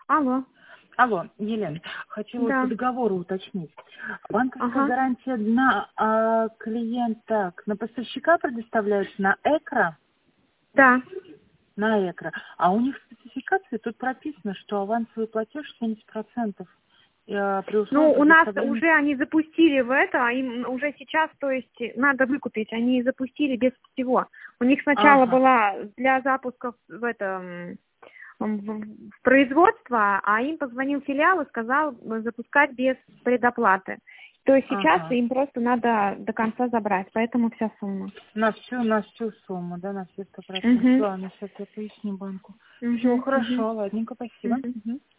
Алло. Алло, Елена, хочу вот Да. по договору уточнить. Банковская Ага. гарантия на клиента, на поставщика предоставляется на ЭКРО? Да. На ЭКРО. А у них в спецификации тут прописано, что авансовый платеж 70% при Ну, условии у нас предоставления... уже они запустили в это, им уже сейчас, то есть, надо выкупить. Они запустили без всего. У них сначала Ага, была для запуска в это в производство, а им позвонил филиал и сказал запускать без предоплаты. То есть сейчас ага. им просто надо до конца забрать, поэтому вся сумма. На всю сумму, да, на все 100%. Угу. Ладно, сейчас я поясню банку. Все, Угу. Угу. хорошо, ладненько, спасибо. Угу. Мгм.